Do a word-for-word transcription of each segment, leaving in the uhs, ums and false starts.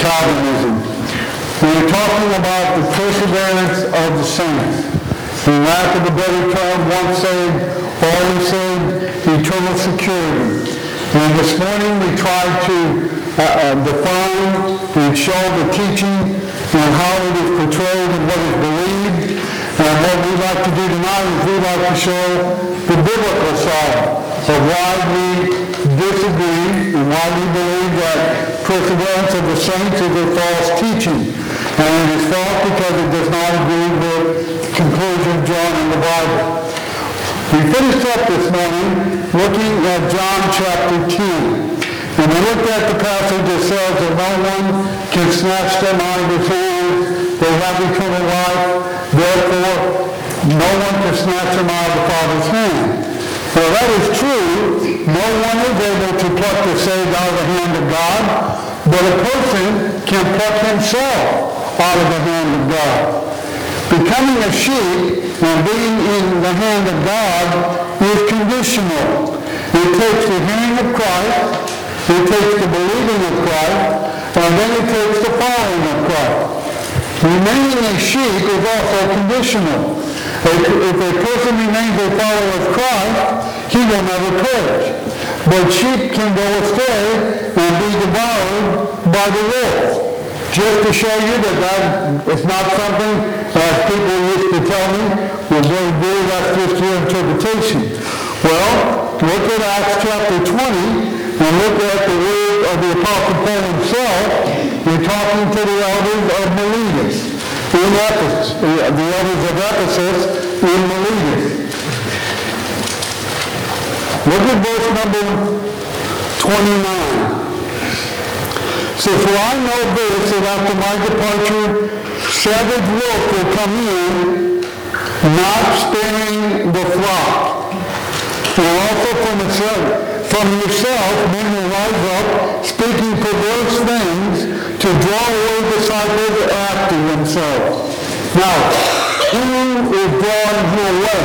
Calvinism. We're talking about the perseverance of the saints. In lack of a better term, once saved, always saved, eternal security. And this morning we tried to uh, uh, define and show the teaching and how it is portrayed and what is believed. And what we'd like to do tonight is we'd like to show the biblical side of why we disagree and why we believe that perseverance of the saints is a false teaching. And it is false because it does not agree with the conclusion drawn in the Bible. We finished up this morning looking at John chapter ten. And we looked at the passage that says that no one can snatch them out of his hands. They have eternal life. Therefore, no one can snatch them out of the Father's hand. Well, that is true. No one is able to pluck the saved out of the hand of God, but a person can pluck himself out of the hand of God. Becoming a sheep and being in the hand of God is conditional. It takes the hearing of Christ, it takes the believing of Christ, and then it takes the following of Christ. Remaining a sheep is also conditional. If a person remains a follower of Christ, he will never perish. But sheep can go astray and be devoured by the wolves. Just to show you that that is not something, as people used to tell me, we're going to do, that's just your interpretation. Well, look at Acts chapter twenty, and look at the word of the Apostle Paul himself. We're talking to the elders of Miletus, in Ephesus, the elders of Ephesus in Miletus. Look at verse number twenty-nine. So, for I know this, that after my departure, savage wolves will come in, not sparing the flock. And also from, itself, from yourself, men will rise up, speaking perverse things, to draw away disciples after themselves. Now, who is drawing you away?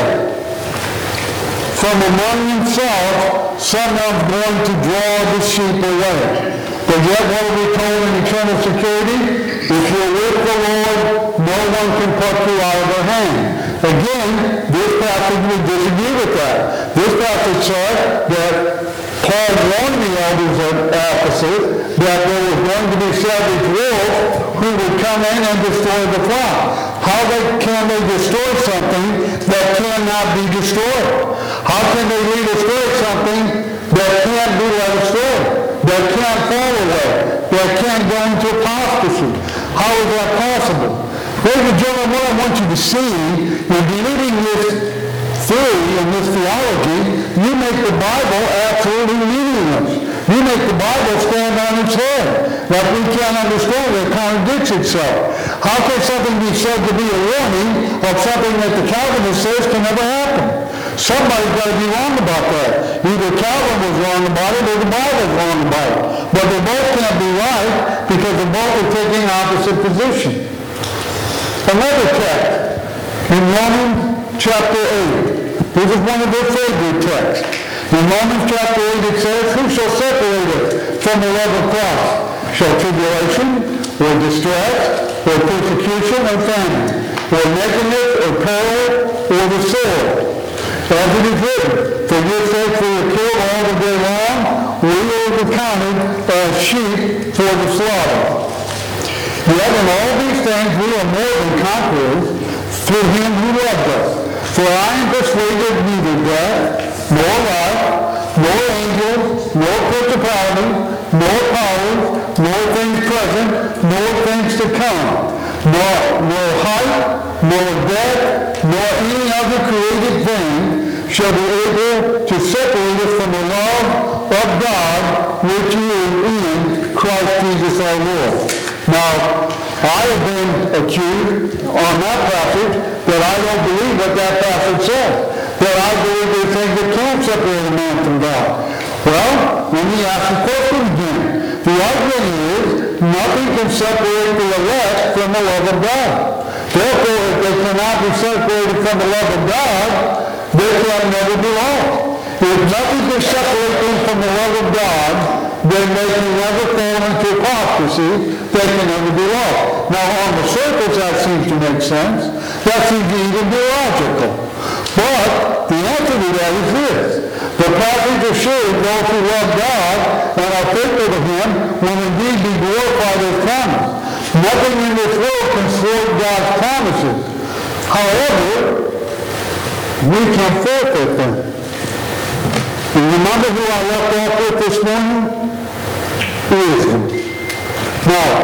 From among himself, someone's going to draw the sheep away. But yet what are we told in eternal security? If you're with the Lord, no one can pluck you out of their hand. Again, this passage we disagree with that. This passage says that Paul warned the elders of Ephesus that there was going to be savage wolves who would come in and destroy the flock. How they, can they destroy something that cannot be destroyed? How can they destroy something that can't be destroyed? That can't fall away, that can't go into apostasy? How is that possible? Ladies and gentlemen, what I want you to see in believing this theory and this theology, you make the Bible absolutely meaningless. You make the Bible stand on its head. That we can't understand, it contradicts itself. How can something be said to be a warning of something that the Calvinist says can never happen? Somebody's got to be wrong about that. Either Calvin was wrong about it or the Bible was wrong about it. But they both can't be right because they both are taking opposite positions. Another text in Romans chapter eight. This is one of their favorite texts. In Romans chapter eight it says, who shall separate us from the love of Christ? Shall tribulation, or distress, or persecution, or famine, or nakedness, or peril, or the sword? As it is written, for your sake we are killed all the day long, we are accounted as sheep for the slaughter. Yet in all these things we are more than conquerors through him who loved us. For I am persuaded neither death, nor life, nor angels, nor principality, nor powers, nor things present, nor things to come, nor, nor height, nor depth, nor any other created thing shall be able to separate us from the love of God which is in Christ Jesus our Lord. Now, I have been accused on that passage that I don't believe what that passage says. That I believe there are things that can't separate a man from God. Well, let me ask the question again. The argument is, nothing can separate the elect from the love of God. Therefore, if they cannot be separated from the love of God, they can never be lost. If nothing can separate them from the love of God, then they can never fall into apostasy. They can never be lost. Now, on the surface, that seems to make sense. That seems to even be logical. But the answer to that is this. The passage assures those who love God and are faithful to Him will indeed be glorified as promised. Nothing in this world can thwart God's promises. However, we can forfeit them. And remember who I left off with this morning? Israel. Now,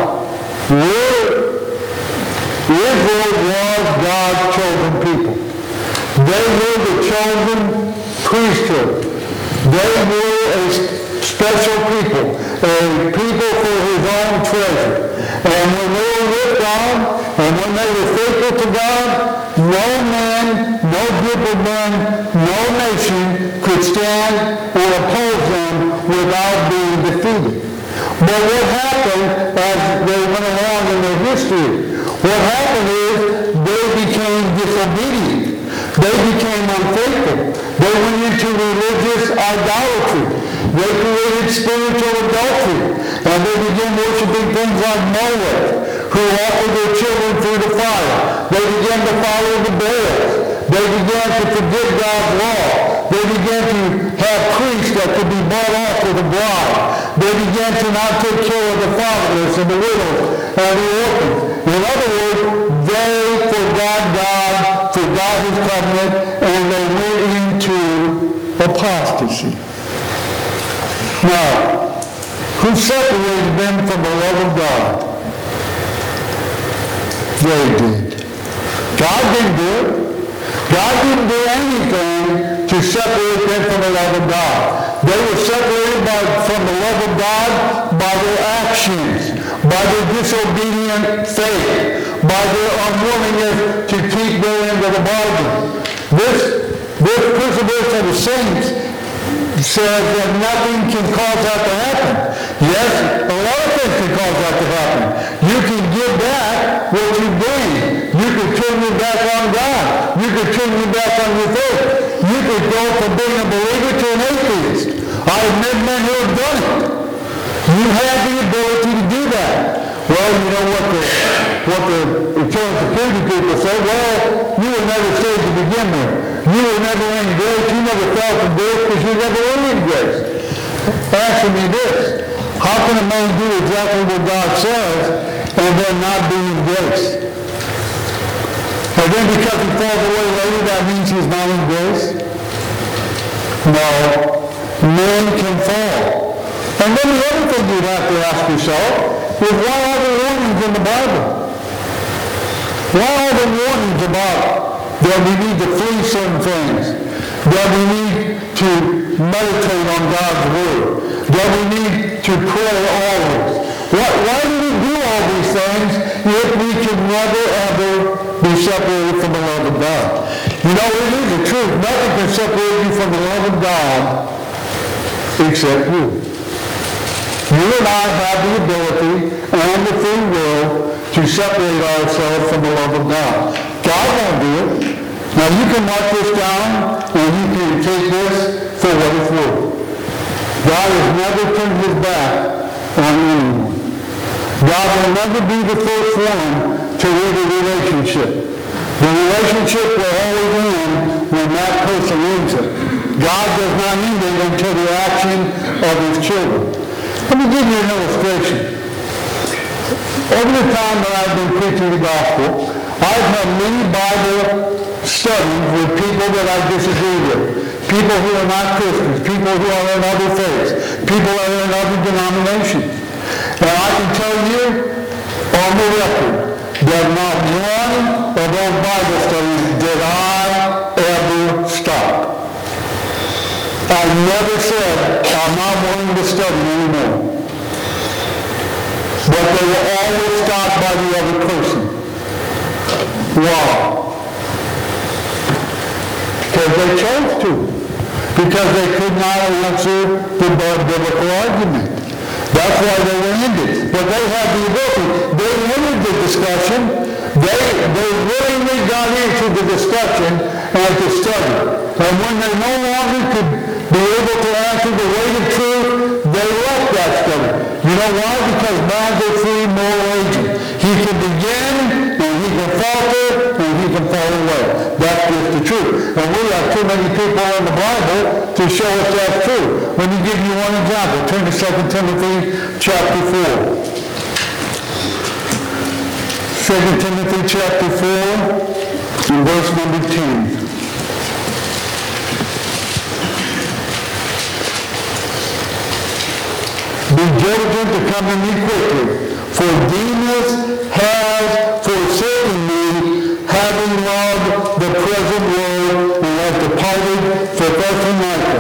Israel was God's chosen people. They were the chosen priesthood. They were a special people, a people for His own treasure. And when they were with God, and when they were faithful to God, no man, no group of men, no nation could stand and oppose them without being defeated. But what happened as they went along in their history? What happened is they became disobedient. They became unfaithful. They went into religious idolatry. They created spiritual adultery. And they began worshiping things like Molech, who offered their children through the fire. They began to follow the Baals. They began to forget God's law. They began to have priests that could be bought off with a bribe. They began to not take care of the fatherless and the widows and the orphans. In other words, they forgot God, forgot His covenant, and they went into apostasy. Now, who separated them from the love of God? They did. God didn't do it. God didn't do anything to separate them from the love of God. They were separated by, from the love of God by their actions, by their disobedient faith, by their unwillingness to keep their end of the bargain. This, this perseverance of the saints says that nothing can cause that to happen. Yes, a lot of things can cause that to happen. You can give back what you gain. You can turn your back on God. You can turn your back on your faith. You could go from being a believer to an atheist. I have met men who have done it. You have the ability to do that. Well, you know what the what the eternal security people say? Well, you were never saved to begin with. You were never in grace. You never fell from grace because you never were in grace. Answer me this. How can a man do exactly what God says and then not be in grace? And then because he falls away later, that means he's not in grace? No. Men can fall. And then the other thing you'd have to ask yourself is, why are there warnings in the Bible? Why are there warnings about that we need to flee certain things, that we need to meditate on God's Word, that we need to pray always? Why, why do we do all these things if we can never, ever be separated from the love of God? You know, it is the truth. Nothing can separate you from the love of God except you. You and I have the ability and the free will to separate ourselves from the love of God. God won't do it. Now you can mark this down and you can take this for what it's worth. God has never turned His back on anyone. God will never be the first one to end a relationship. The relationship will always end when that person ends it. God does not end it until the action of His children. Let me give you an illustration. Over the time that I've been preaching the gospel, I've had many Bible studies with people that I disagree with. People who are not Christians, people who are in other faiths, people who are in other denominations. And I can tell you on the record that not one of those Bible studies did I ever stop. I never said, I'm not willing to study anymore. But they were always stopped by the other person. Why? Because they chose to. Because they could not answer the biblical argument. That's why they were ended. But they had the ability. They ended the discussion. They, they willingly got into the discussion and to study. And when they no longer could be able to answer the way of truth, they left that study. You know why? Because man's a free moral agent. He can begin, and he can falter, and he can fall away. That's just the truth. And we have too many people in the Bible to show us that's true. Let me give you one example. Turn to Second Timothy chapter four. Second Timothy chapter four, and verse number ten. Be diligent to come to me quickly, for Demas has forsaken me, having loved the present world, and has departed for Thessalonica.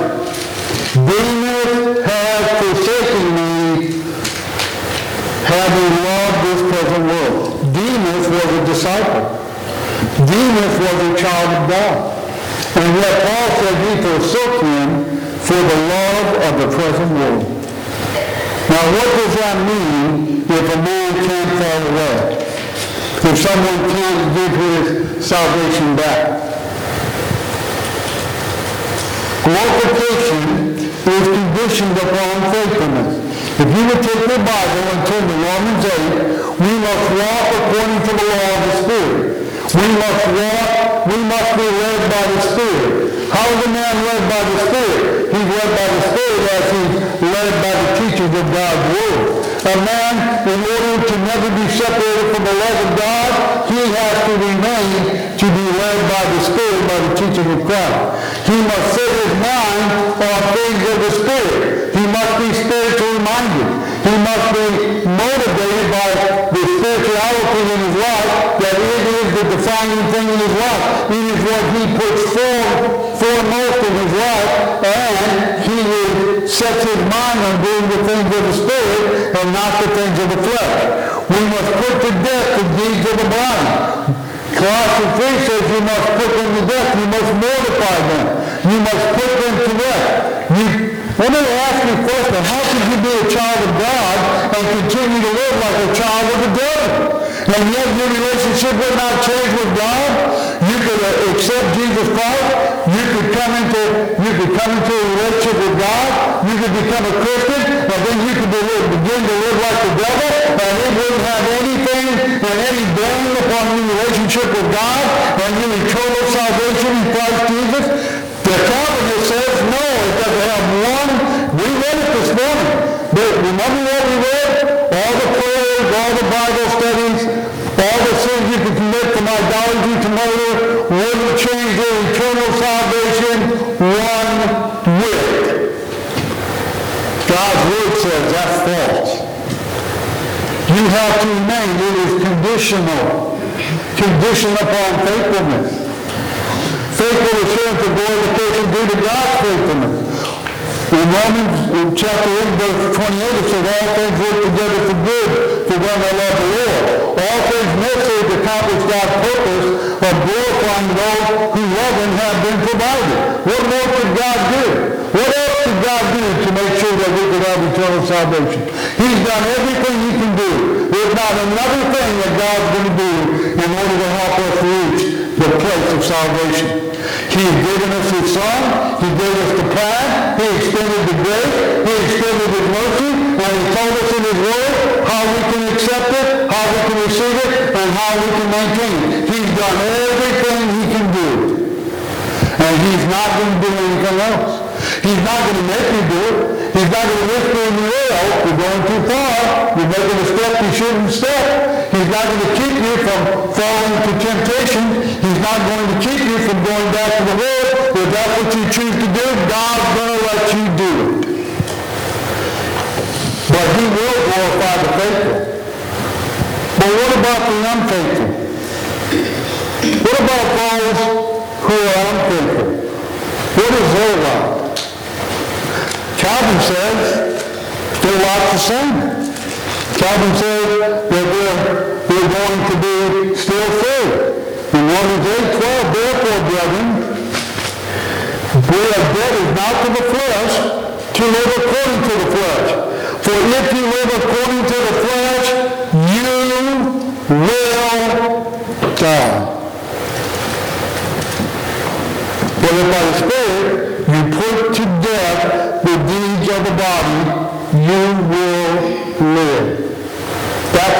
Demas has forsaken me, having loved this present world. Demas was a disciple. Demas was a child of God. And yet Paul said he forsook him for the love of the present world. Now, what does that mean if a man can't fall away? If someone can't give his salvation back? Glorification is conditioned upon faithfulness. If you would take your Bible and turn to Romans eight, we must walk according to the law of the Spirit. We must walk, we must be led by the Spirit. How is a man led by the Spirit? He's led by the Spirit as he's led by the teachings of God's Word. A man, in order to never be separated from the love of God, he has to remain to be led by the Spirit, by the teaching of Christ. He must set his mind on things of the Spirit. He must be spiritually minded. He must be motivated by the spirituality in his life, that it is the defining thing in his life. It is what he puts forward, foremost in his life, and he sets his mind on doing the things of the Spirit and not the things of the flesh. We must put to death the deeds of the body. Colossians three says you must put them to death. You must mortify them. You must put them to death. You, let me ask you a question. How can you be a child of God and continue to live like a child of the devil? And yet your relationship will not change with God? You could uh, accept Jesus Christ. You could come into you could come into a relationship with God. You could become a Christian, and then you could be, begin to live like the devil, and it wouldn't have anything and any bearing upon your relationship with God and your eternal salvation in Christ Jesus. The Calvinist says no, it doesn't have one. We read it this morning. But remember what we read? All the prayers, all the Bible studies, all the sins you could commit from idolatry to murder wouldn't change your eternal salvation one whit. God's Word says that's false. You have to remain. It is conditional. Conditioned upon faithfulness. Faithful assurance of glorification due to God's faithfulness. In Romans in chapter eight, verse twenty-eight, it says, all things work together for good for them that love the Lord. All things necessary to accomplish God's purpose of glorifying those who love Him have been provided. What more could God do? What else could God do to make sure that we could have eternal salvation? He's done everything He can do. There's not another thing that God's going to do in order to help us reach the place of salvation. He has given us His Son. He gave us the path. He extended the grace. He extended His mercy. And He told us in His Word how we can accept it, how we can receive it, and how we can maintain it. He's done everything He can do. And He's not going to do anything else. He's not going to make you do it. He's not going to whisper in your ear, oh, you're going too far. You're making a step you shouldn't step. He's not going to keep you from falling into temptation. He's not going to keep you from going back to the world. If that's what you choose to do, God's going to let you do it. But He will glorify the faithful. But what about the unfaithful? What about those who are unfaithful? What is their lot? Calvin says their lot's the same. Calvin says that we're, we're going to be still free. In Romans eight twelve, therefore, brethren, we are debtors not to the flesh, to live according to the flesh. For if you live according to the flesh, you will die. But if by the Spirit you put to death the deeds of the body,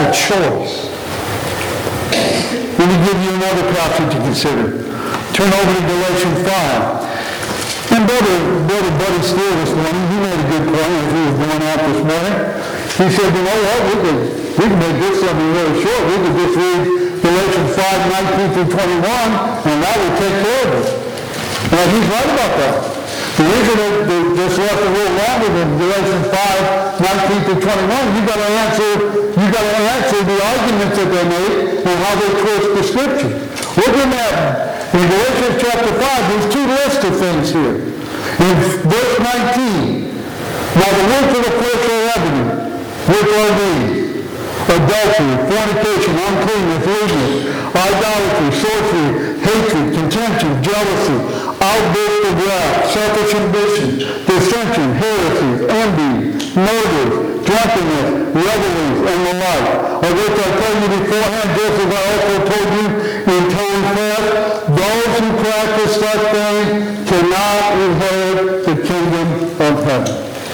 a choice. Let me give you another passage to consider. Turn over to Galatians five. And Brother, Brother Buddy Steele this morning, he made a good point as he was going out this morning. He said, you know what, we could, we could make this something really short. We could just read Galatians five, nineteen through twenty-one, and that would take care of it. Now, he's right about that. The reason that this left a little longer than Galatians five, nineteen through twenty-one, you got to answer, you got to answer the arguments that they make and how they twist the scripture. Look at that. In Galatians chapter five, there's two lists of things here. In verse nineteen, now the works of the flesh are evident, which are these: adultery, fornication, uncleanness, lewdness, idolatry, sorcery, hatred, contention, jealousy, outbursts of wrath, selfish ambition, dissension, heresies, envy, murders, drunkenness, revelries, and the like, of which I tell you beforehand, just as I also told you in time past, those who practice such things cannot inherit the kingdom of heaven.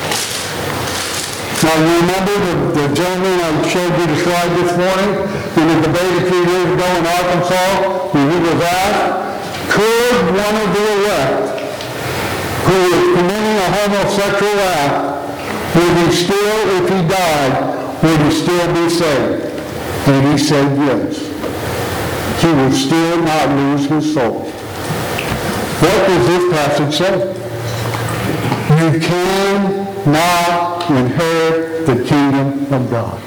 Now, you remember the, the gentleman I showed you the slide this morning in the debate a few years ago in Arkansas, when he was asked, could one of the elect who is committing a homosexual act, would he still, if he died, would he still be saved? And he said yes. He would still not lose his soul. What does this passage say? You cannot inherit the kingdom of God.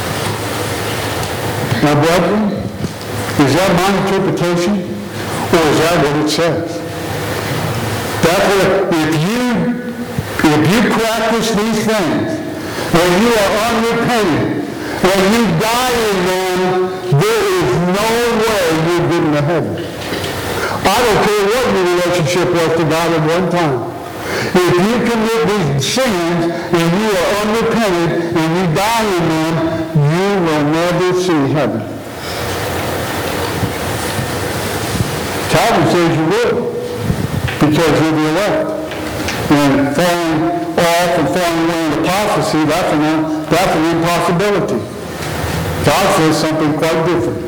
Now, brethren, is that my interpretation, or is that what it says? That's what, if you, if you practice these things, and you are unrepentant, and you die in them, there is no way you're getting to heaven. I don't care what your relationship was to God at one time. If you commit these sins and you are unrepentant and you die in them, you will never see heaven. Calvin says you will, because you're the elect. And falling off and falling away in apostasy, that's an, that's an impossibility. God says something quite different.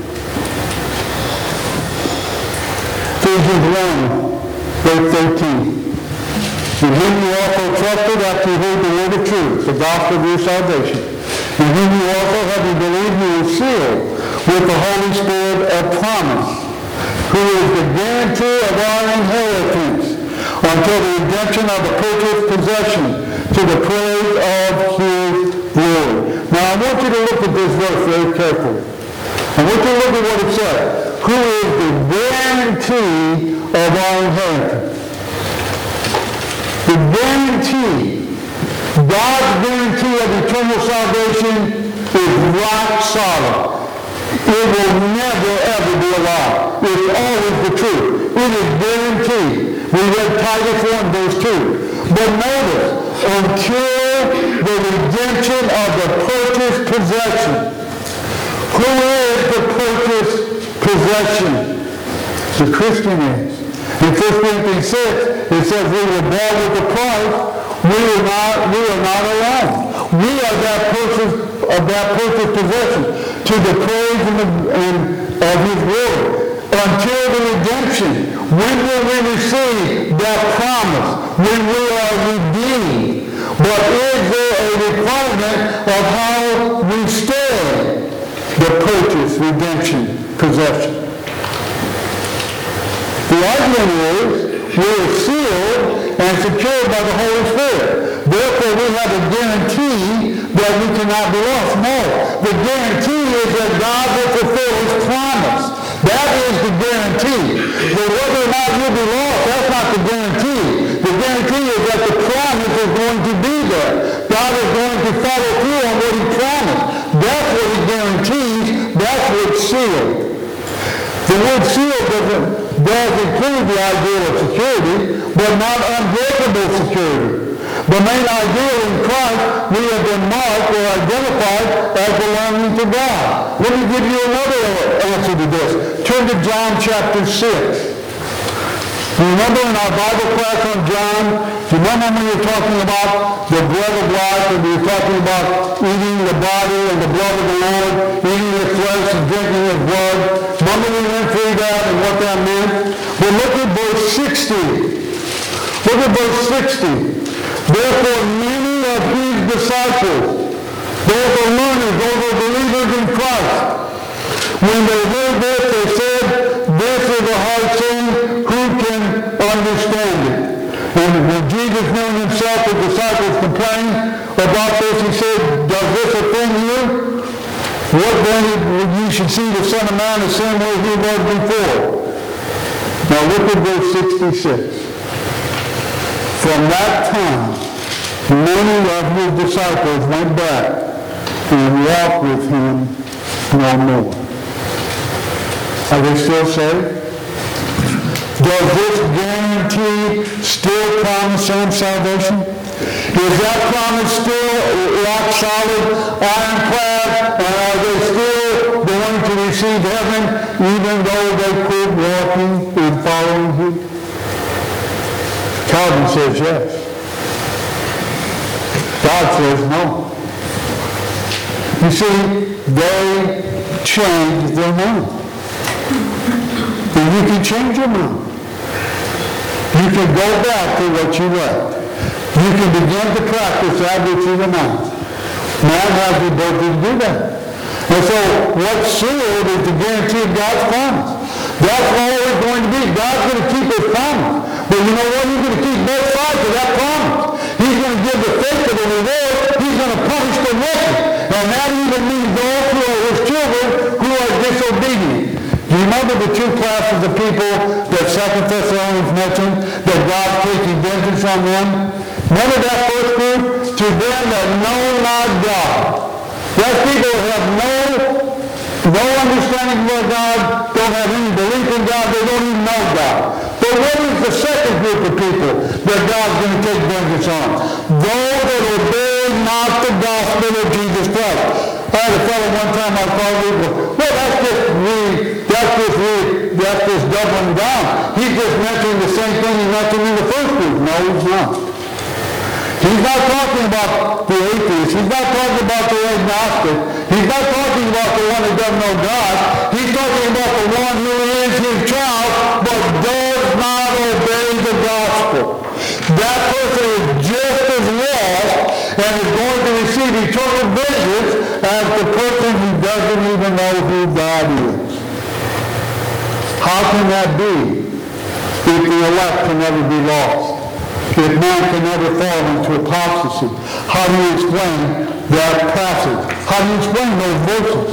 Ephesians one, verse thirteen. In whom you also trusted after you heard the word of truth, the gospel of your salvation. In whom you also, having believed, you were sealed with the Holy Spirit of promise, who is the guarantee of our inheritance until the redemption of the purchased possession, to the praise of his glory. Now I want you to look at this verse very carefully. I want you to look at what it says. Who is the guarantee of our inheritance? The guarantee, God's guarantee of eternal salvation is rock solid. It will never, ever be a lie. It's always the truth. It is guaranteed. We read Titus one, verse two. But notice, until the redemption of the purchased possession. Who is the purchased possession? The Christian is. In First Corinthians six, it says we were bought with a price. We are not, we are not alone. We are that purchase of that purchased possession to the praise and, the, and of his word. Until the redemption, when will we receive that promise? When we are redeemed. But is there a requirement of how we stay the purchase, redemption, possession? The argument is we are sealed and secured by the Holy Spirit. Therefore, we have a guarantee that we cannot be lost. No, the guarantee is that God will fulfill his promise. That is the guarantee. But whether or not you'll be lost, that's not the guarantee. The guarantee is that the promise is going to be there. God is going to follow through on what he promised. That's what he guarantees. That's what's sealed. The word sealed doesn't, does include the idea of security, but not unbreakable security. The main idea in Christ, we have been marked or identified as belonging to God. Let me give you another answer to this. Turn to John chapter six. Remember in our Bible class on John, do you remember when we were talking about the bread of life, and we were talking about eating the body and the blood of the Lord, that meant? Well, look at verse sixty. Look at verse sixty. Therefore, many of his disciples, those are learners, those are believers in Christ, when they heard this, they said, this is a hard saying, who can understand it? And when Jesus knew himself, the disciples complained about this, he said, does this offend you? What then you should see the Son of Man the same way he was before. Now look at verse sixty-six. From that time, many of his disciples went back and walked with him no more. Are they still saved? Does this guarantee still promise them salvation? Is that promise still rock solid, ironclad, and are they still going to receive heaven even though they quit walking and following him? Calvin says yes. God says no. You see, they changed their mind. And you can change your mind. You can go back to what you left. You can begin to practice that which you renounced. Man has the ability to do that. And so what's sealed is the guarantee of God's promise. That's always going to be. God's going to keep his promise. But you know what? He's going to keep both sides of that promise. He's going to give the faithful the reward. He's going to punish the wicked. And that even means those who are his children who are disobedient. Do you remember the two classes of people that Second Thessalonians mentioned, that God taking vengeance on them? Remember that first group? To them that know not God. Those people have no, no understanding of God, don't have any belief in God, they don't even know God. But what is the second group of people that God's going to take vengeance on? Those that obey not the gospel of Jesus Christ. I had a fellow one time I called people, well, that's just re, that's just re, that's just doubling down. He's just mentioning the same thing he mentioned in the first group. No, he's not. He's not talking about the atheist. He's not talking about the agnostic. He's not talking about the one who doesn't know God. He's talking about the one who is his child but does not obey the gospel. That person is just as lost and is going to receive eternal vengeance as the person who doesn't even know who God is. How can that be if the elect can never be lost? If man can never fall into apostasy? How do you explain that passage? How do you explain those verses?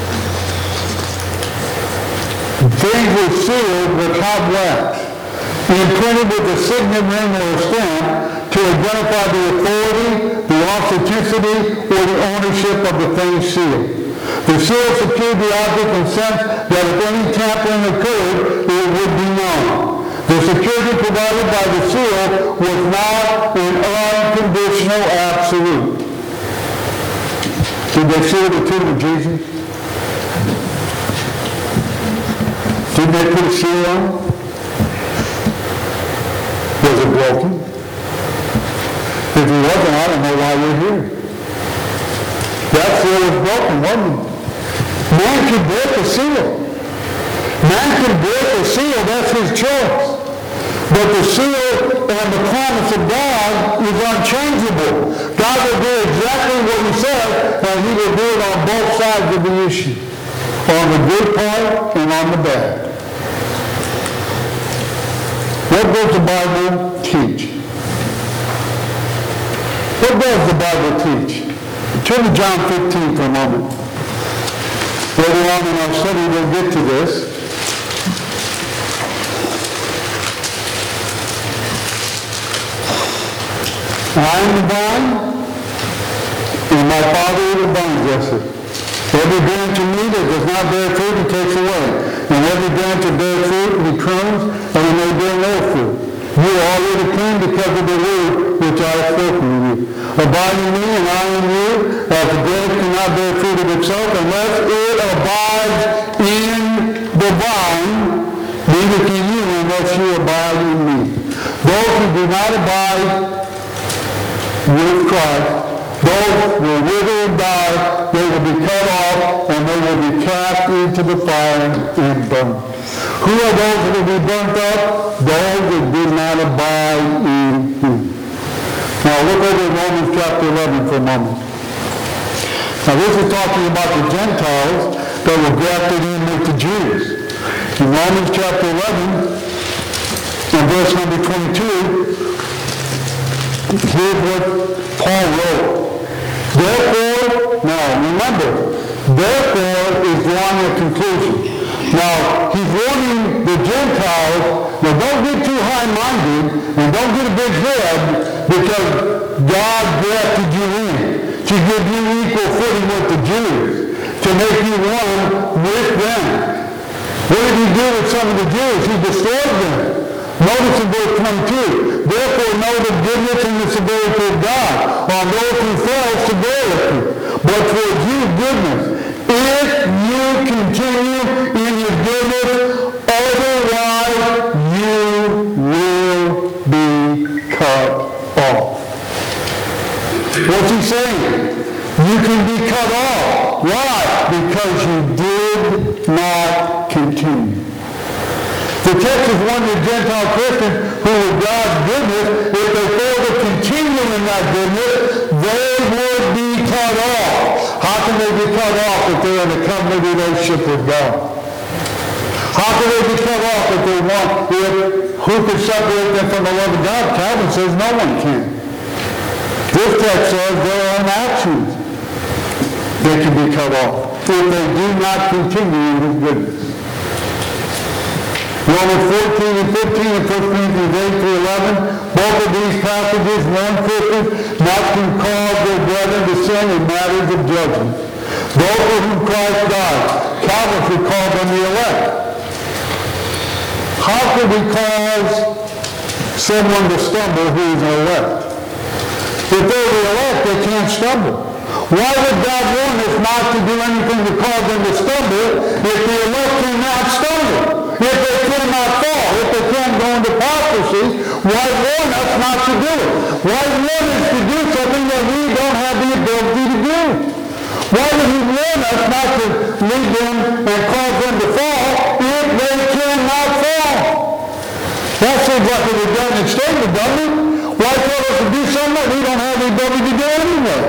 Things were sealed with hot wax, imprinted with a signet ring or a stamp to identify the authority, the authenticity, or the ownership of the thing sealed. The seal secured the object in the sense that if any tampering occurred, it would be known. The security provided by the seal was not an unconditional absolute. Did they seal the tomb of Jesus? Didn't they put a seal on it? Was it broken? If it wasn't, I don't know why we're here. That seal was broken, wasn't it? Man can break a seal. Man can break a seal, that's his choice. But the seal and the promise of God is unchangeable. God will do exactly what he said, and he will do it on both sides of the issue. On the good part and on the bad. What does the Bible teach? What does the Bible teach? Turn to John fifteen for a moment. Later on in our study we'll get to this. I am the vine, and my Father is the vine dresser. Every branch in me that does not bear fruit, he takes away. And every branch that bears fruit, he prunes, and it may bear no fruit. You are already clean because of the word which I have spoken to you. Abide in me, and I in you, as the branch cannot bear fruit of itself unless it abides in the vine, neither can you unless you abide in me. Those who do not abide with Christ, those will wither and die, they will be cut off, and they will be cast into the fire and burned. Who are those that will be burnt up? Those that did not abide in him. Now look over at Romans chapter eleven for a moment. Now this is talking about the Gentiles that were grafted in with the Jews. In Romans chapter eleven, and verse number twenty-two, here's what Paul wrote. Therefore, now remember, therefore is drawing a conclusion. Now, he's warning the Gentiles, now don't get too high-minded and don't get a big head because God grafted you in to give you equal footing with the Jews, to make you one with them. What did he do with some of the Jews? He destroyed them. Notice in verse twenty-two, therefore know the goodness and the severity of God on those who fell severity, but for you goodness, if you continue in your goodness, otherwise you will be cut off. What's he saying? You can be cut off. Why? Because you did not continue. The text is one of the Gentile Christians who with God's goodness, if they fail to continue in that goodness, they would be cut off. How can they be cut off if they're in a covenant relationship with God? How can they be cut off if they want, if, who can separate them from the love of God? Calvin says no one can. This text says their own actions, they can be cut off if they do not continue in his goodness. Romans fourteen and fifteen and First Corinthians eight through eleven, both of these passages warn Christians not to cause their brethren to sin in matters of judgment. Those for whom Christ died, Calvin would call them the elect. How could we cause someone to stumble who is an elect? If they're the elect, they can't stumble. Why would God warn us not to do anything to cause them to stumble if the elect cannot stumble? If they cannot fall, if they can't go into apostasy, why warn us not to do it? Why warn us to do something that we don't have the ability to do? Why would he warn us not to lead them and cause them to fall if they cannot fall? That seems like a redundant statement, doesn't it? Why tell us to do something that we don't have the ability to do anyway?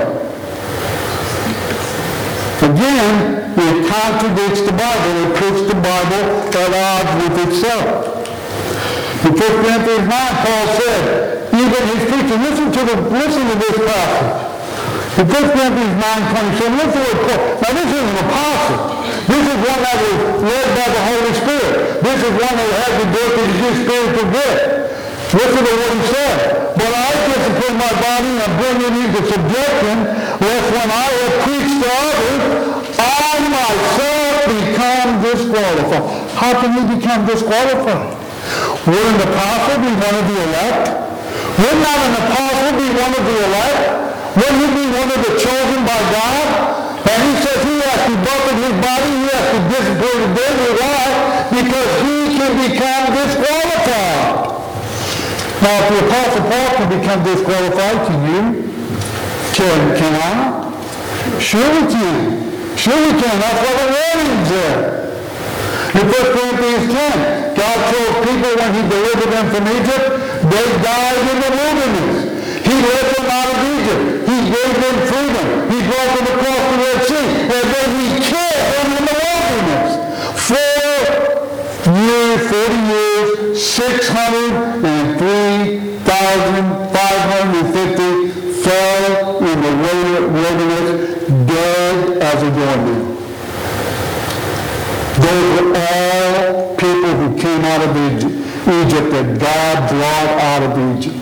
Again, it contradicts the Bible. It puts the Bible at odds with itself. In First Corinthians nine, Paul said, even his teaching, listen to the listen to this passage. In First Corinthians nine twenty-seven, listen to what Paul, now this is an apostle. This is one that was led by the Holy Spirit. This is one that had the ability to do spiritual good. Listen to what he said. But I discipline my body and bring it into subjection, lest when I have preached to others, I myself become disqualified. How can we become disqualified? Would an apostle be one of the elect? Would not an apostle be one of the elect? Wouldn't he be one of the chosen by God? And he says he has to buffet his body, he has to discipline his daily life, because he can become disqualified. Now, if the Apostle Paul can become disqualified, can you? Can, can I? Sure we can. Sure we can. That's what the warning's there. In First Corinthians ten, God told people when he delivered them from Egypt, they died in the wilderness. He led them out of Egypt. He gave them freedom. He brought them across the Red Sea. And then he killed them in the wilderness. Four years, forty years, six hundred three thousand five hundred fifty fell in the wilderness, dead as a doornail. Those were all people who came out of Egypt, Egypt that God brought out of Egypt.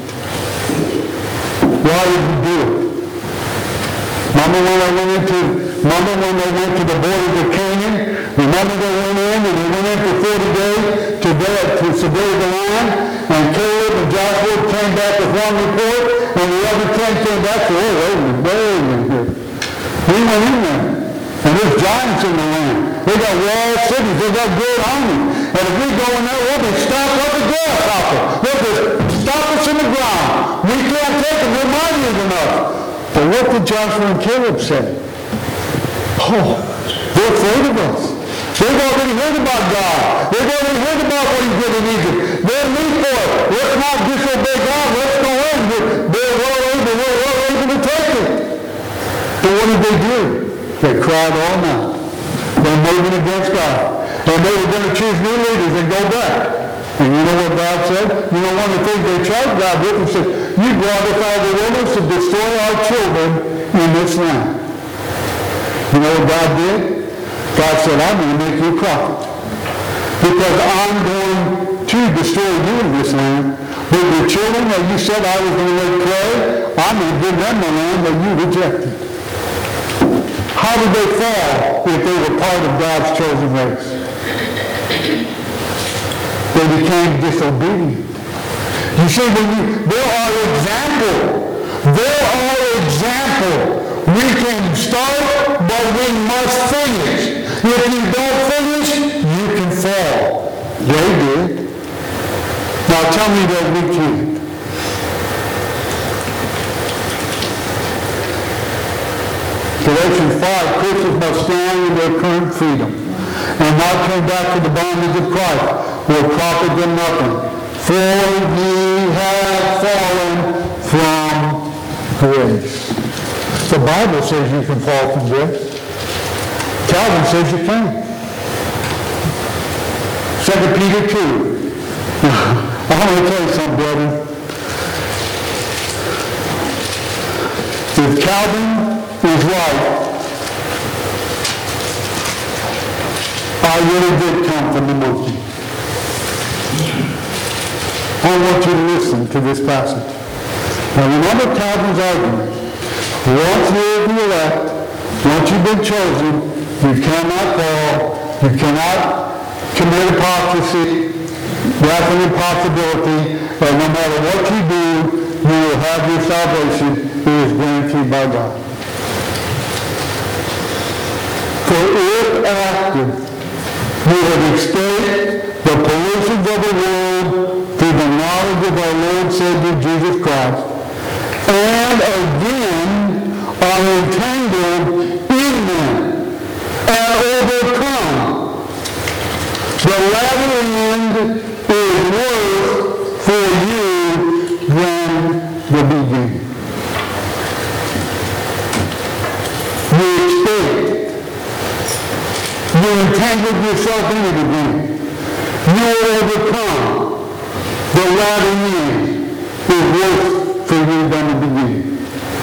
Why did he do it? Remember when they went into, remember when they went to the borders of Canaan? Remember they went in and they went in for forty days to, to survey the land? And Caleb and Joshua came back with one report, and the other ten came back and said, oh, they were very good. We went in there, and there's giants in the land. They got walled cities, they got good army. And if we go in there, we'll be stopped like a grasshopper. They'll just stop us in the ground. We can't take them, we're mighty enough. But what did Joshua and Caleb say? Oh, they're afraid of us. They've already heard about God. They've already heard about what he did in Egypt. They're me for it. Let's not disobey God. Let's go in. They're well able, we're well able to take it. But what did they do? They cried all night. They're moving against God. And they were going to choose new leaders and go back. And you know what God said? You know one of the things they charged God with and said, you brought us out of the wilderness to destroy our children in this land. You know what God did? God said, I'm going to make you a prophet. Because I'm going to destroy you in this land. But your children that you said I was going to make pray, I'm going to give them the land that you rejected. How did they fall if they were part of God's chosen race? They became disobedient. You see, when you, there are examples. There are examples. We can start, but we must finish. If you don't finish, you can fall. They did. Now tell me that we can't. Galatians five, Christians must stand in their current freedom and not turn back to the bondage of Christ, will profit them nothing. For ye have fallen from grace. The Bible says you can fall from grace. Calvin says you can. Second Peter two. I want to tell you something, brother. If Calvin is right, I really did come from the monkey. I want you to listen to this passage. Now remember Calvin's argument. Once you're the elect, once you've been chosen, you cannot fall, you cannot commit apostasy. That's an impossibility, and no matter what you do, you will have your salvation. It is guaranteed by God. For if after you have escaped the pollutions of the world through the knowledge of our Lord and Savior Jesus Christ, and again are entangled in them and overcome, the latter end is worse for you than the beginning. You escaped. You entangled yourself in it again. You will overcome. The latter end is worse for you than the beginning.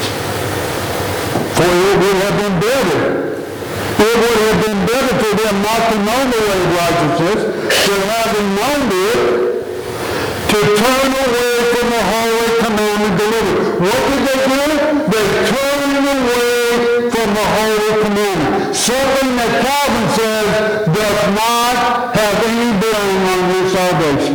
For it would have been better. It would have been better for them not to know the way of righteousness, than having known it, to turn away from the holy commandment delivered. What did they do? They turned away from the holy commandment. Something that Calvin says does not have any bearing on your salvation.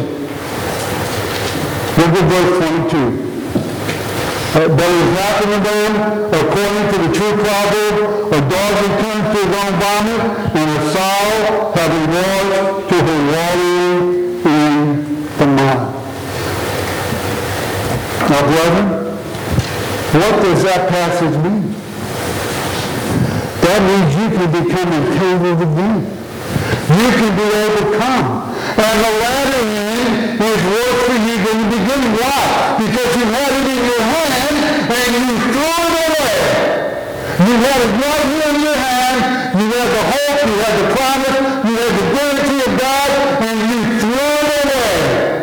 Look at verse twenty-two. Uh, but it has happened to them, according to the true proverb, a dog returns to his own vomit, and a sow having washed to her watering in the mire. Now, brethren, what does that passage mean? That means you can become entangled again. You can be overcome. And the latter end is worse for you than the beginning. Why? Because you had it in your hand and you threw it away. You had it right here in your hand. You had the hope, you had the promise, you had the guarantee of God, and you threw it away.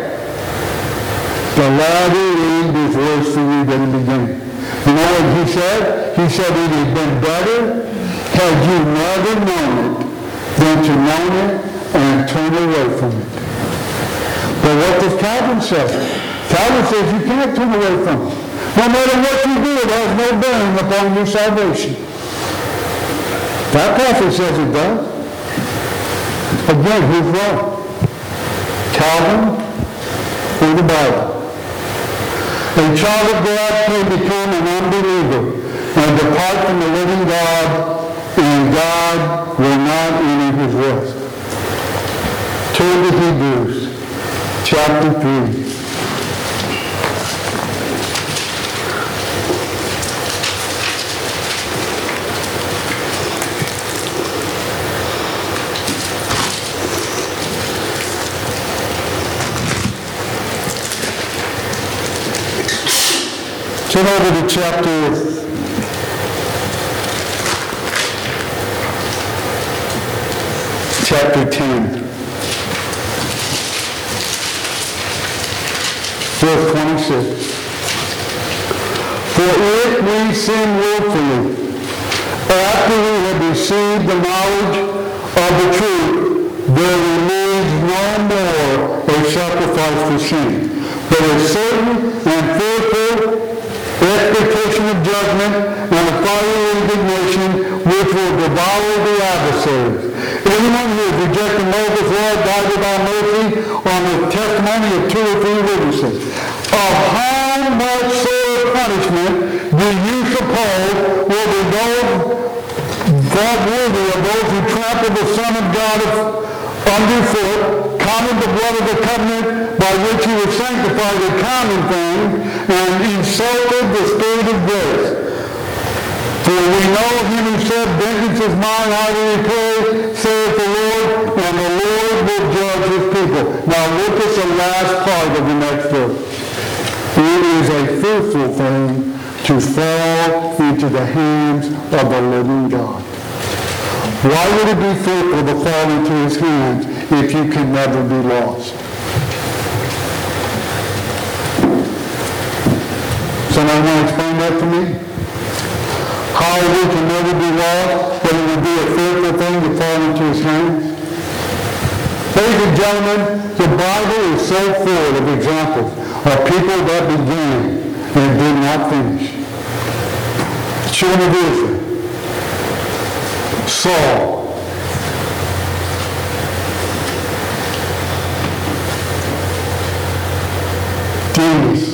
The latter end is worse for you than the beginning. You know what he said? He said it had been better had you never known it than to know it and turn away from it. But what does Calvin say? Calvin says you can't turn away from it. No matter what you do, it has no bearing upon your salvation. That passage says it does. Again, who's wrong? Calvin or the Bible? A child of God can become an unbeliever and depart from the living God, and God will not enter his rest. Turn to Hebrews chapter three. Turn over to chapter chapter ten. Verse twenty-six. For if we sin willfully, after we have received the knowledge of the truth, there remains no more a sacrifice for sin, but a certain and fearful expectation of judgment and a fiery indignation which will devour the adversaries. Anyone who has rejected Moses' law died without mercy on the testimony of two or three witnesses. Of how much sore punishment do you suppose will be those God worthy of those who trample the Son of God underfoot, counted the blood of the covenant by which he was sanctified a common thing, and insulted the Spirit of grace? For we know him who said, vengeance is mine, I will repay, saith the Lord, and the Lord will judge his people. Now look at the last part of the next verse. It is a fearful thing to fall into the hands of the living God. Why would it be fearful to fall into his hands if you can never be lost? Somebody want to explain that to me? How we can never be lost, but it would be a fearful thing to fall into his hands? Ladies and gentlemen, the Bible is so full of examples of people that began and did not finish. Children of Israel, Saul, Demas.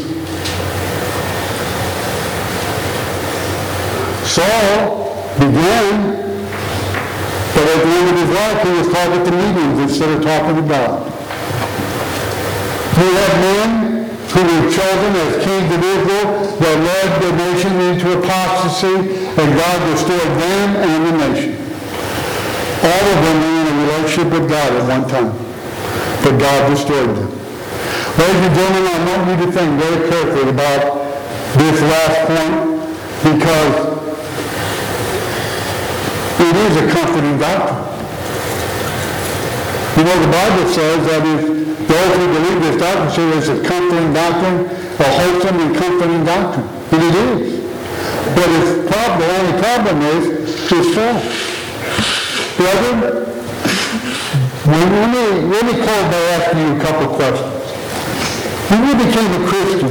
Saul began, but at the end of his life he was talking to meetings instead of talking to God. We have men who were chosen as kings of Israel that led the nation into apostasy, and God destroyed them and the nation. All of them were in a relationship with God at one time, but God destroyed them. Ladies and gentlemen, I want you to think very carefully about this last point, because it is a comforting doctrine. You know, the Bible says that if those who believe this doctrine say it's a comforting doctrine, a wholesome and comforting doctrine. And it is. But its problem, the only problem is, it's false. Brethren, let me, let me close by asking you a couple of questions. When you became a Christian,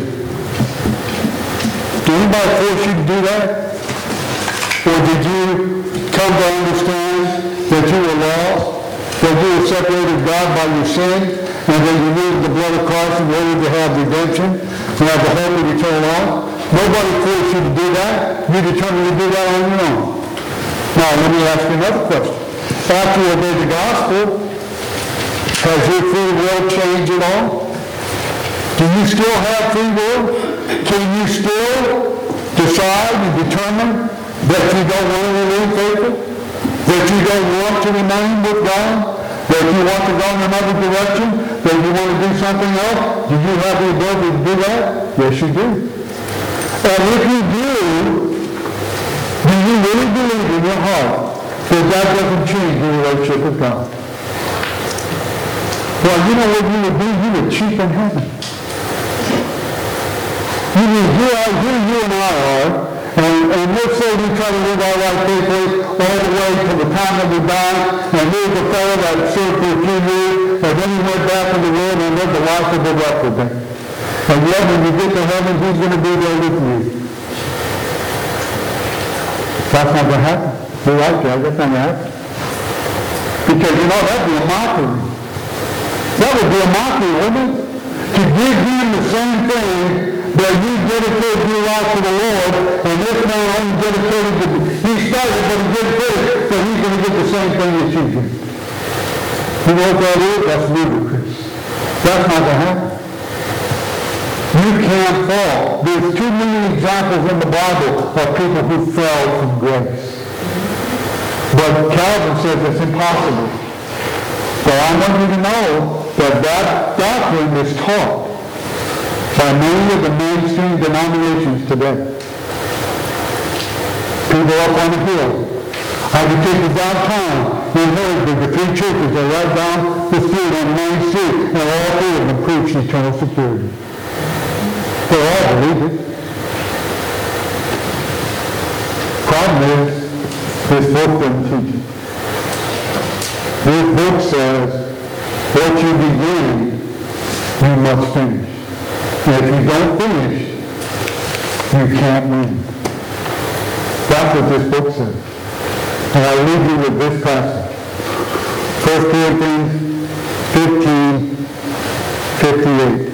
did anybody force you to do that? Or did you come to understand that you were lost, that you were separated from God by your sin, and that you needed the blood of Christ in order to have redemption, and have the hope of eternal life? Nobody forced you to do that. You determined to do that on your own. Now, let me ask you another question. After you obeyed the gospel, has your free will changed at all? Do you still have free will? Can you still decide and determine that you don't want to remain faithful? That you don't want to remain with God? That you want to go in another direction? That you want to do something else? Do you have the ability to do that? Yes, you do. And if you do, do you really believe in your heart that that doesn't change your relationship with God? Well, you know what you would do? You would cheapen heaven. You mean, here, are, here you and I are, and, and let's say we try to live our life faithfully all the way to the time that we die, and here's a fellow that served for a few years, and then he went back in the world and lived the life of a reprobate. And yet when you get to heaven, who's going to be there with you? That's not going to happen. You're right, Jack. That's not going to happen. Because, you know, that'd be a mockery. That would be a mockery, wouldn't it? To give him the same thing that you dedicated your life to the Lord, and this man only dedicated to, he started, but he dedicated, so he's going to get the same thing that you did. You know what that is? That's ludicrous. That's not going to happen. You can't fall. There's too many examples in the Bible of people who fell from grace. But Calvin says it's impossible. But I want you to know that that doctrine is taught. by many of the mainstream denominations today. People up on the hill. I could take you downtown in Harrisburg, the three churches are right down the street on Main Street, and all three of them preach eternal security. They all believe it. Problem is, this book doesn't teach it. This book says, what you begin, you must finish. And if you don't finish, you can't win. That's what this book says. And I'll leave you with this passage. First Corinthians fifteen, fifty-eight.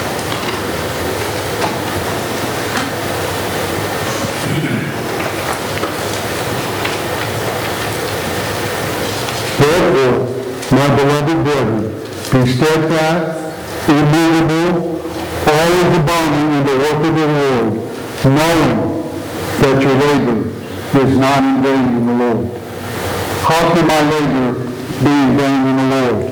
Therefore, my beloved brethren, be steadfast, immovable, always abounding in the work of the Lord, knowing that your labor is not in vain in the Lord. How can my labor be in vain in the Lord?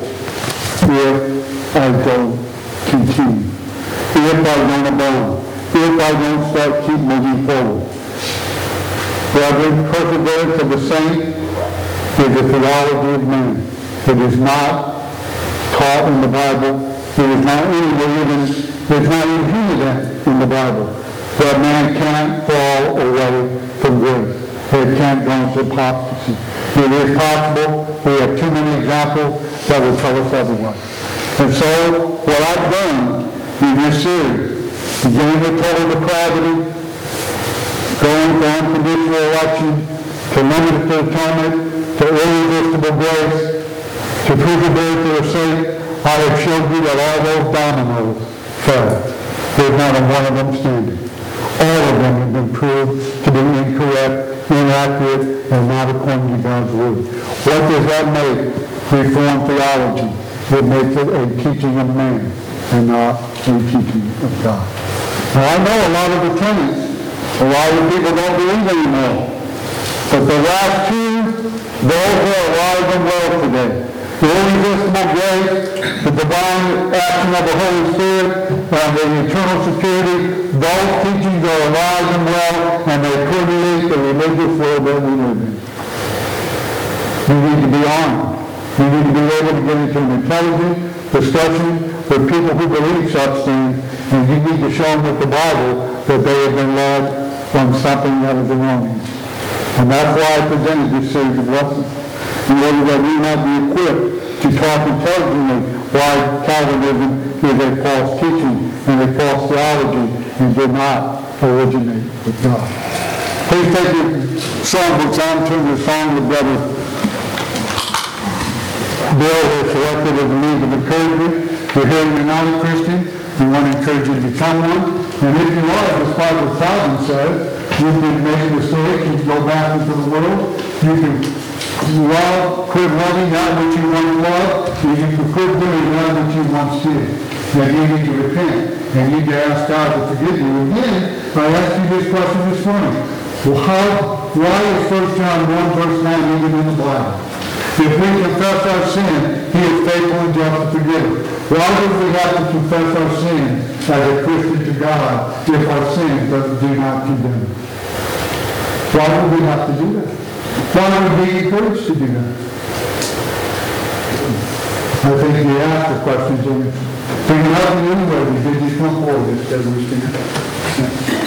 If I don't continue, if I don't abound, if I don't start keep moving forward. Brethren, perseverance of the saint is the theology of man. It is not taught in the Bible. It is not anywhere even, it is not even hinted in the Bible. That man can't fall away from grace. It can't go into apostasy. It is possible. We have too many examples that will tell us otherwise. And so, what I've done in this series, beginning with total depravity, going from unconditional election, to limited atonement, to irresistible grace, to perseverance of the saint, I have showed you that all those dominoes fell. There's not a one of them standing. All of them have been proved to be incorrect, inaccurate, and not according to God's word. What does that make? Reformed theology. It makes it a teaching of man and not a teaching of God. Now I know a lot of the tenants, a lot of people don't believe anymore. But the last two, those are alive and well today. The irresistible grace, the divine action of the Holy Spirit, and the eternal security, those teachings are alive and well, and they permeate the religious world that we live in. We need to be armed. We need to be able to get into an intelligent discussion with people who believe such things, and you need to show them with the Bible that they have been led from something that is erroneous. And that's why I presented this series of lessons, in order that we might be equipped to talk intelligently why Calvinism is a false teaching and a false theology and did not originate with God. Please take your songbooks on, turn the song to Brother Bill has selected as a means of encouragement. You're here in United Christian. We want to encourage you to become one. And if you are, as Father Calvin says, you can make a mistake, you can go back into the world, you can love, quit loving that which you once loved, and you can quit doing that which you once did. That you need to repent, and you need to ask God to forgive you. Again, I asked you this question this morning. Well, how, why is First John one verse nine even in the Bible? If we confess our sin, He is faithful and just to forgive us. Why do we have to confess our sin as a Christian to God if our sins do not condemn us? Why would we have to do that? Why would we be encouraged to do that? I think you asked the question, Jimmy. Bring it up in any way. Did you come forward as we stand?